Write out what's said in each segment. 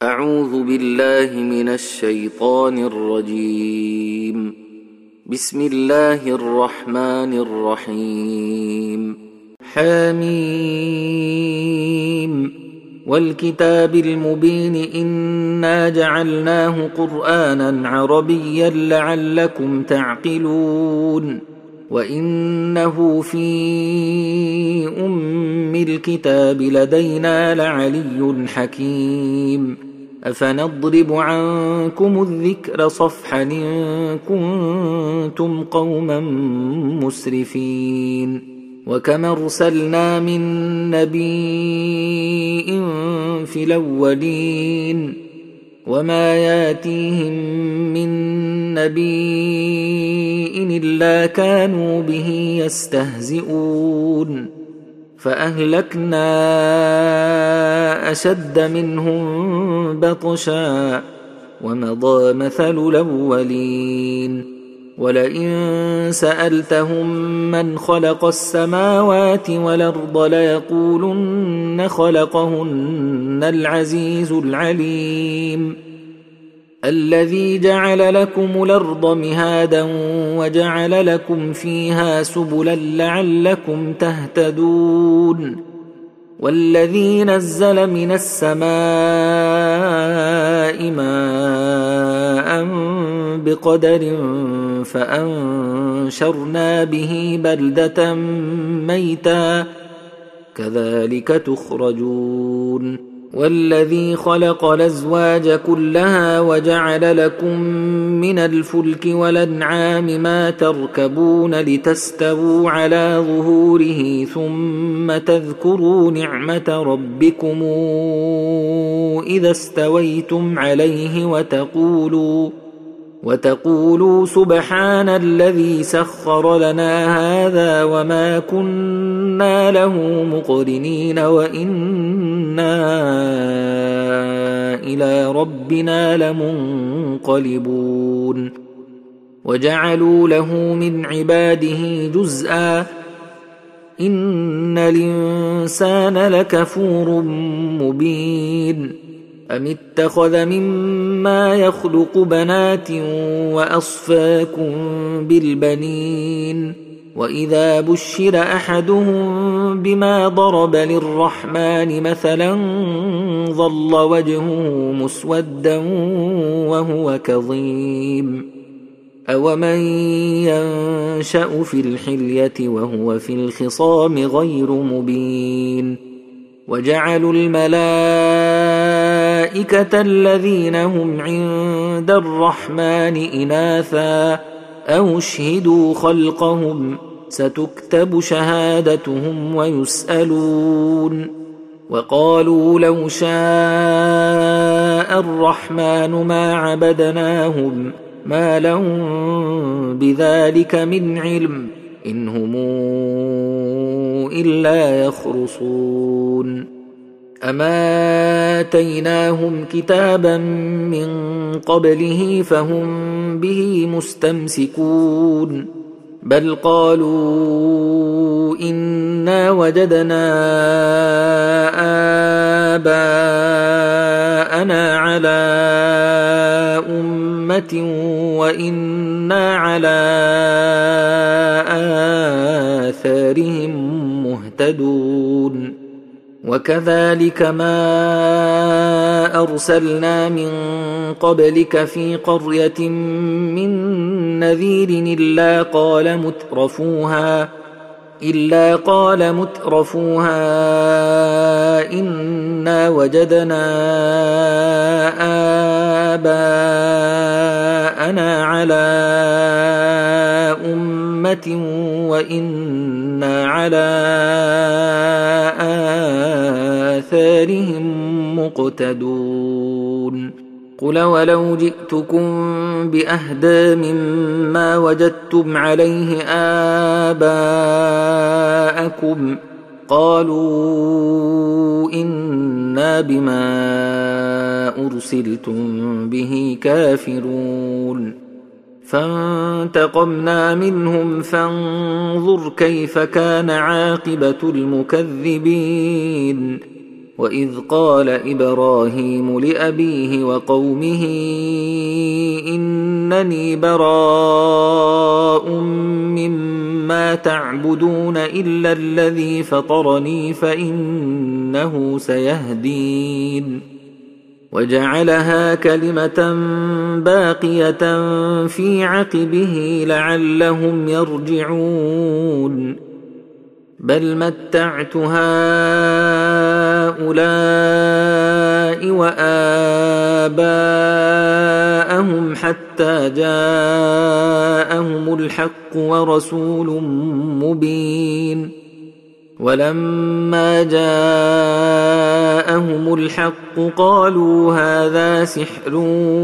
أعوذ بالله من الشيطان الرجيم. بسم الله الرحمن الرحيم. حميم والكتاب المبين إنا جعلناه قرآنا عربيا لعلكم تعقلون وإنه في أم الكتاب لدينا لعلي حكيم أفنضرب عنكم الذكر صفحا إن كنتم قوما مسرفين وكم أرسلنا من نبي في الأولين وما ياتيهم من نبي إلا كانوا به يستهزئون فأهلكنا أشد منهم بطشا ومضى مثل الأولين ولئن سألتهم من خلق السماوات والأرض ليقولن خلقهن العزيز العليم الذي جعل لكم الأرض مهادا وجعل لكم فيها سبلا لعلكم تهتدون والذي نزل من السماء ماء بقدر فأنشرنا به بلدة ميتا كذلك تخرجون والذي خلق الأزواج كلها وجعل لكم من الفلك والأنعام ما تركبون لتستووا على ظهوره ثم تذكروا نعمة ربكم إذا استويتم عليه وتقولوا سبحان الذي سخر لنا هذا وما كنا له مقرنين وإنا إلى ربنا لمنقلبون وجعلوا له من عباده جزءا إن الإنسان لكفور مبين أم اتخذ مما يخلق بنات وأصفاكم بالبنين وإذا بشر أحدهم بما ضرب للرحمن مثلا ظل وجهه مسودا وهو كظيم أومن ينشأ في الحلية وهو في الخصام غير مبين وجعلوا الملائكة الذين هم عند الرحمن إناثا أو اشهدوا خلقهم ستكتب شهادتهم ويسألون وقالوا لو شاء الرحمن ما عبدناهم ما لهم بذلك من علم إن هم إلا يخرصون أما آتيناهم كتابا من قبله فهم به مستمسكون بل قالوا إنا وجدنا آباءنا على أمة وإنا على آثارهم مهتدون وكذلك ما أرسلنا من قبلك في قرية من نذير إلا قال مترفوها إنا وجدنا آباءنا على أمة وإنا على آثارهم مقتدون قل ولو جئتكم بأهدى مما وجدتم عليه آباءكم قالوا إنا بما أرسلتم به كافرون فانتقمنا منهم فانظر كيف كان عاقبة المكذبين وإذ قال إبراهيم لأبيه وقومه إنني براء مما تعبدون إلا الذي فطرني فإنه سيهدين وجعلها كلمة باقية في عقبه لعلهم يرجعون بل متعت هؤلاء وآباءهم حتى جاءهم الحق ورسول مبين ولما جاءهم الحق قالوا هذا سحر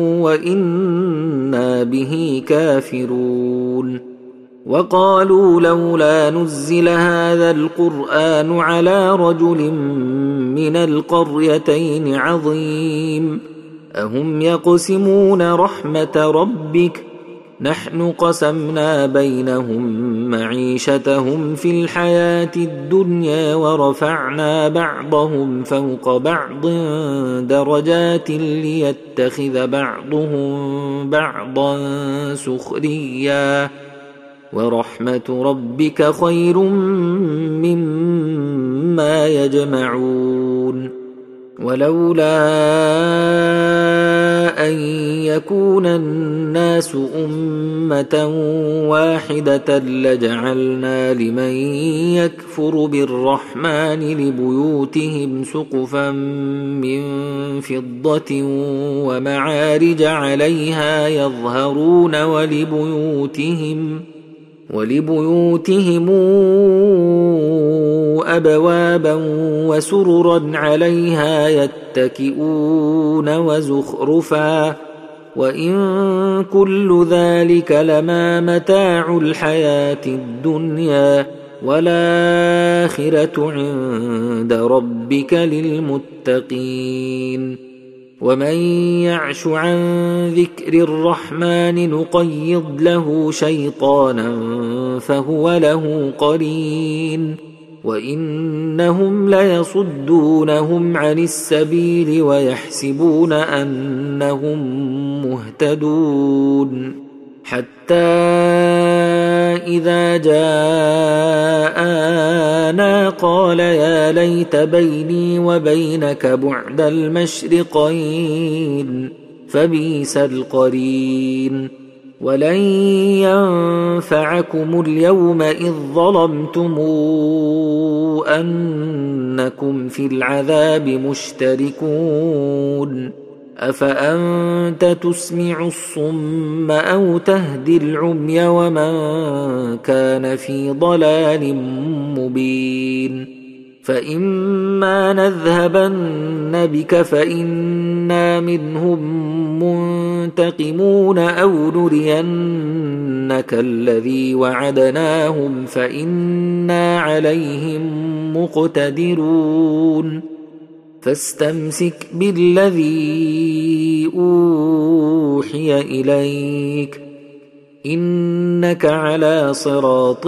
وإنا به كافرون وقالوا لولا نزل هذا القرآن على رجل من القريتين عظيم أهم يقسمون رحمة ربك نحن قسمنا بينهم معيشتهم في الحياة الدنيا ورفعنا بعضهم فوق بعض درجات ليتخذ بعضهم بعضا سخريا ورحمة ربك خير مما يجمعون ولولا أن يكون الناس أمة واحدة لجعلنا لمن يكفر بالرحمن لبيوتهم سقفا من فضة ومعارج عليها يظهرون ولبيوتهم أبوابا وسررا عليها يتكئون وزخرفا وإن كل ذلك لما متاع الحياة الدنيا والآخرة عند ربك للمتقين ومن يعش عن ذكر الرحمن نقيض له شيطانا فهو له قرين وإنهم ليصدونهم عن السبيل ويحسبون أنهم مهتدون حتى إذا جاءنا قال يا ليت بيني وبينك بعد المشرقين فبئس القرين ولن ينفعكم اليوم إذ ظلمتم أنكم في العذاب مشتركون أفأنت تسمع الصم أو تهدي العمي ومن كان في ضلال مبين فإما نذهبن بك فإنا منهم منتقمون أو نرينك الذي وعدناهم فإنا عليهم مقتدرون فاستمسك بالذي أوحي إليك إنك على صراط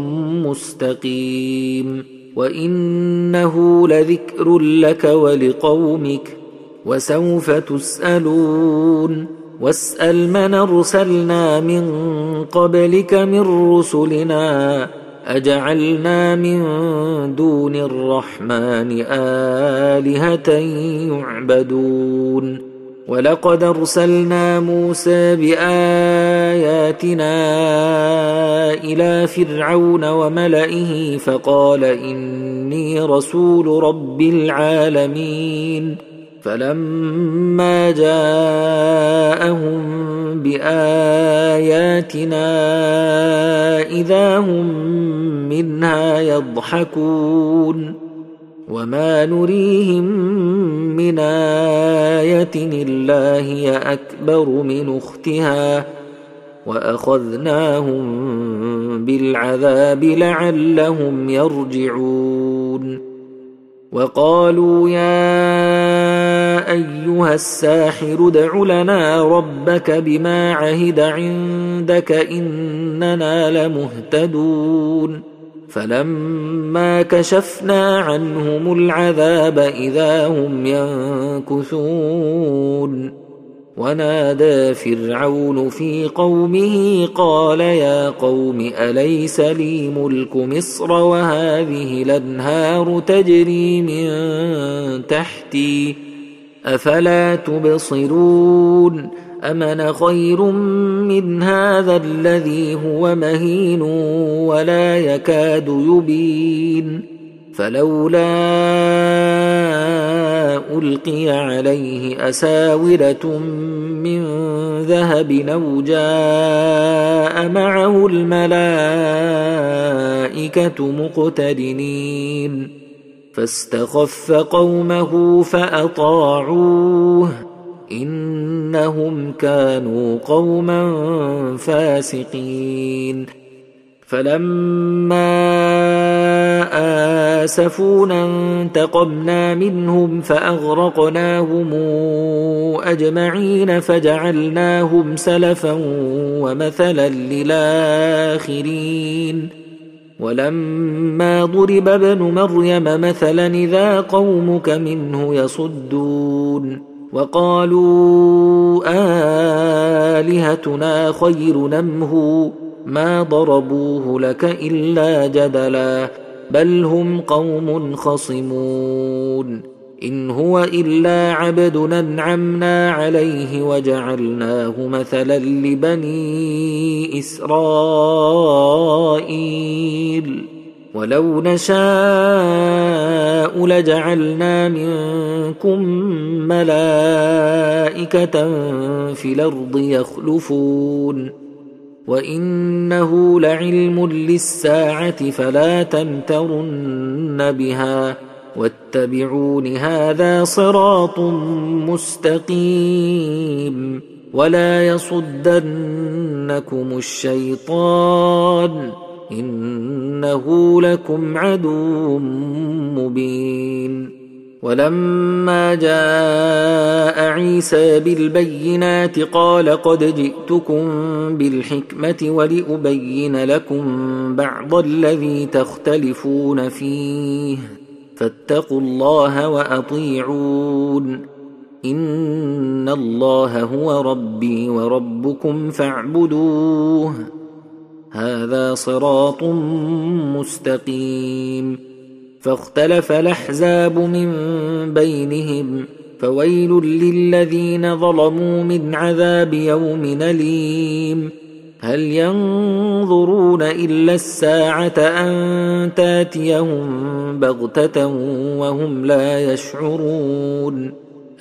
مستقيم وإنه لذكر لك ولقومك وسوف تسألون واسأل من أرسلنا من قبلك من رسلنا أجعلنا من دون الرحمن آلهة يعبدون ولقد أرسلنا موسى بآياتنا إلى فرعون وملئه فقال إني رسول رب العالمين فلما جاءهم بآياتنا إذا هم منها يضحكون وما نريهم من آية إلا هي أكبر من أختها وأخذناهم بالعذاب لعلهم يرجعون وقالوا يا أيها الساحر ادع لنا ربك بما عهد عندك إننا لمهتدون فلما كشفنا عنهم العذاب إذا هم ينكثون ونادى فرعون في قومه قال يا قوم أليس لي ملك مصر وهذه الأنهار تجري من تحتي أفلا تبصرون أم أنا خير من هذا الذي هو مهين ولا يكاد يبين فلولا ألقي عليه أساورة من ذهب أو جاء معه الملائكة مقترنين فاستخف قومه فأطاعوه إنهم كانوا قوما فاسقين فلما آسفونا انتقمنا منهم فأغرقناهم أجمعين فجعلناهم سلفا ومثلا للآخرين ولما ضرب ابن مريم مثلا إذا قومك منه يصدون وقالوا آلهتنا خير أم ما ضربوه لك إلا جدلا بل هم قوم خصمون إن هو إلا عبد أنعمنا عليه وجعلناه مثلا لبني إسرائيل ولو نشاء لجعلنا منكم ملائكة في الأرض يخلفون وإنه لعلم للساعة فلا تمترن بها واتبعون هذا صراط مستقيم ولا يصدنكم الشيطان إنه لكم عدو مبين ولما جاء عيسى بالبينات قال قد جئتكم بالحكمة ولأبين لكم بعض الذي تختلفون فيه فاتقوا الله وأطيعون إن الله هو ربي وربكم فاعبدوه هذا صراط مستقيم فاختلف الأحزاب من بينهم فويل للذين ظلموا من عذاب يوم أليم هل ينظرون إلا الساعة أن تاتيهم بغتة وهم لا يشعرون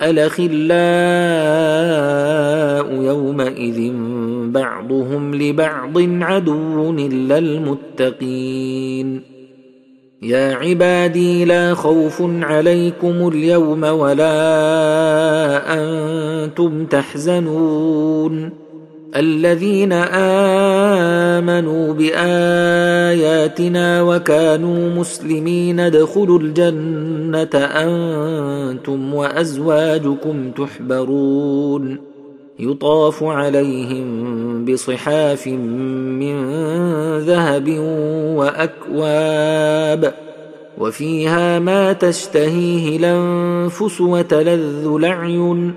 الأخلاء يومئذ بعضهم لبعض عدو إلا المتقين يا عبادي لا خوف عليكم اليوم ولا أنتم تحزنون الذين آمنوا بآياتنا وكانوا مسلمين ادخلوا الجنة أنتم وأزواجكم تحبرون يطاف عليهم بصحاف من ذهب وأكواب وفيها ما تشتهيه الأنفس وتلذ الأعين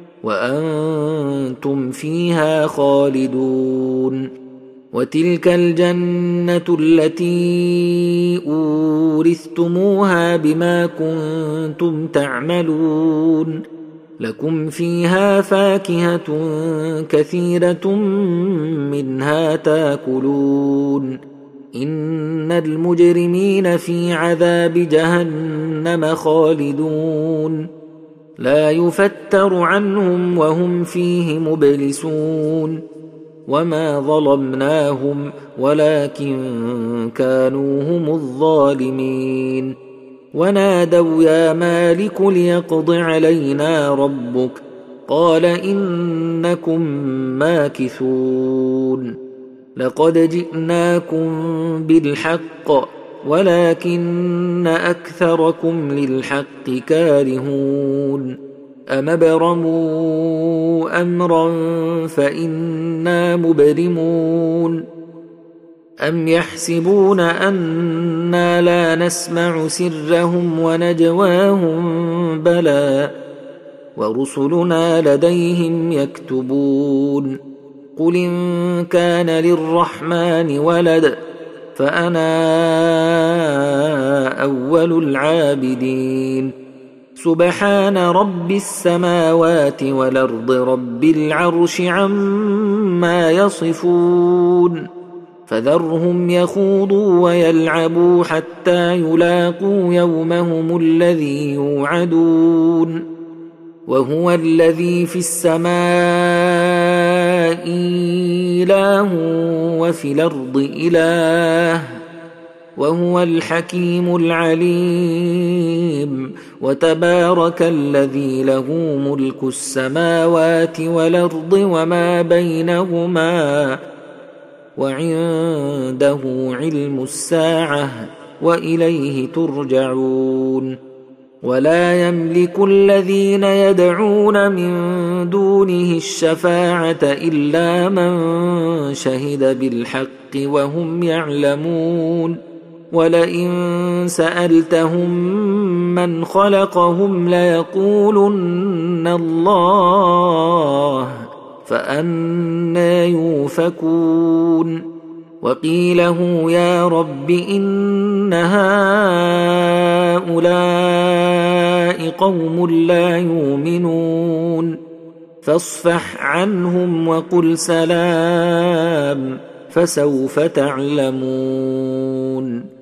وأنتم فيها خالدون وتلك الجنة التي أورثتموها بما كنتم تعملون لكم فيها فاكهة كثيرة منها تاكلون إن المجرمين في عذاب جهنم خالدون لا يفتر عنهم وهم فيه مبلسون وما ظلمناهم ولكن كانوا هم الظالمين ونادوا يا مالك ليقض علينا ربك قال إنكم ماكثون لقد جئناكم بالحق ولكن أكثركم للحق كارهون أم ابرموا أمرا فإنا مبرمون أم يحسبون أنا لا نسمع سرهم ونجواهم بلى ورسلنا لديهم يكتبون قل إن كان للرحمن ولد فأنا أول العابدين سبحان رب السماوات والأرض رب العرش عما يصفون فذرهم يخوضوا ويلعبوا حتى يلاقوا يومهم الذي يوعدون وهو الذي في السماء إله وفي الأرض إله وهو الحكيم العليم وتبارك الذي له ملك السماوات والأرض وما بينهما وعنده علم الساعة وإليه ترجعون ولا يملك الذين يدعون من دونه الشفاعة إلا من شهد بالحق وهم يعلمون ولئن سألتهم من خلقهم ليقولن الله فأنى يؤفكون وقيله يا رب إن هؤلاء قوم لا يؤمنون فاصفح عنهم وقل سلام فسوف تعلمون